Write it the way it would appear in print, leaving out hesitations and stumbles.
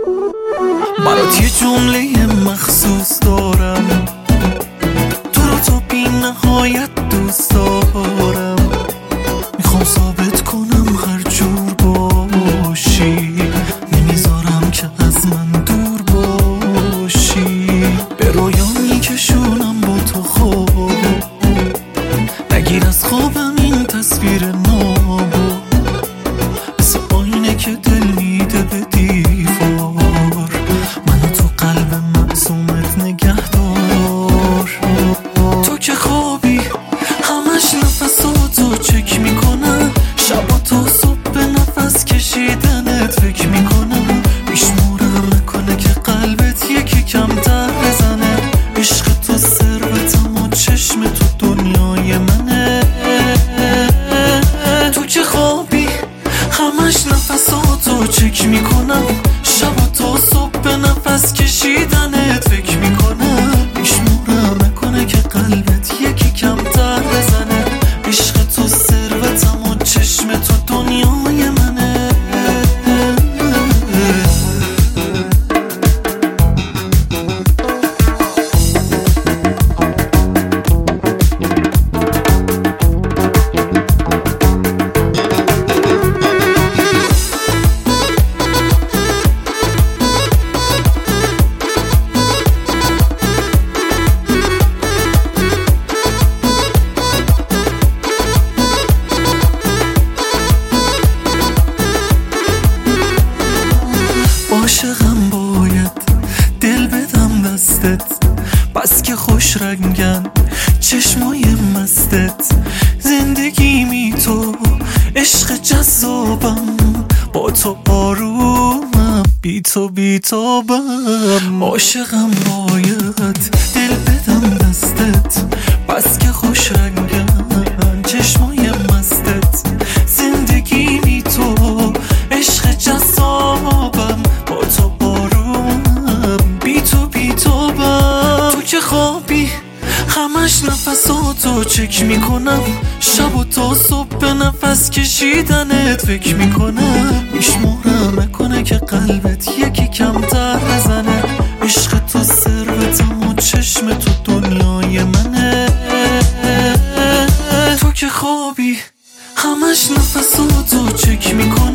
برات یه جمله مخصوص دارم، تو رو تا بی نهایت دوست دارم. میخوام ثابت کنم هر جور باشی، نمیذارم که از من دور باشی. به رویا میکشونم با تو خواب، نگیر از خوابم این تصویر نابو، مثل آینه که دل میده به دیوار. منو تو قلب معصومت نگه دار. تو که خوابی همش نفساتو چک میکنم، شبا تا صبح به نفس کشیدنت فکر میکنم. میشمورم نکنه که قلبت یکی کمتر بزنه. عشق تو ثروتم و چشم تو دنیای منه. تو که خوابی همش نفساتو چک میکنم، شبا تا صبح به نفس کشیدنت فکر میکنم. میشمورم نکنه که قلبت یکی کمتر بزنه. عشق تو ثروتم و چشم تو دنیای منه. عاشقم باید دل بدم دستت، بس که خوش رنگن چشمای مستت. زندگیمی تو عشق جذابم، با تو آرومم بی تو بیتابم. عاشقم باید دل بدم دستت، بس که خوش رنگن چشمای مستت. زندگیمی تو عشق جذابم، با تو آرومم بی تو بیتابم. تو که خوابی همش نفساتو چک میکنم، شب و تا صبح به نفس کشیدنت فکر میکنم. میشمورم نکنه که قلبت یکی کمتر بزنه. عشق تو ثروتم و چشم تو دنیای منه. تو که خوابی همش نفساتو چک میکنم،